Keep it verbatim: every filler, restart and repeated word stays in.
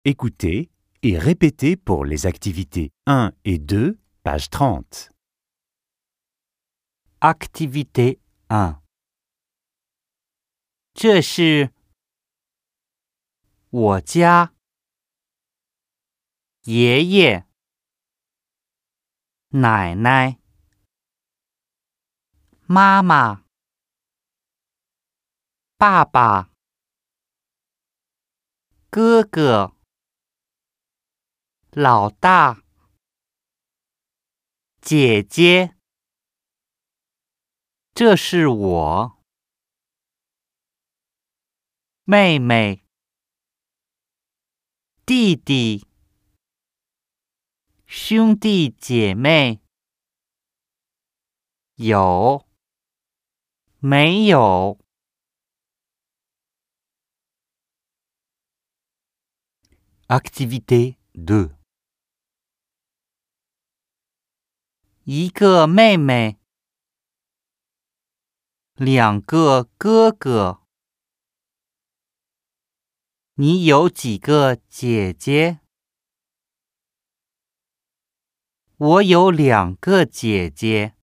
Écoutez et répétez pour les activités un et deux, page trente. Activité un。这是我家爷爷奶奶妈妈爸爸哥哥老大姐姐，这是我妹妹弟弟兄弟姐妹，有没有 ？Activité deux. 一个妹妹两个哥哥，你有几个姐姐？我有两个姐姐。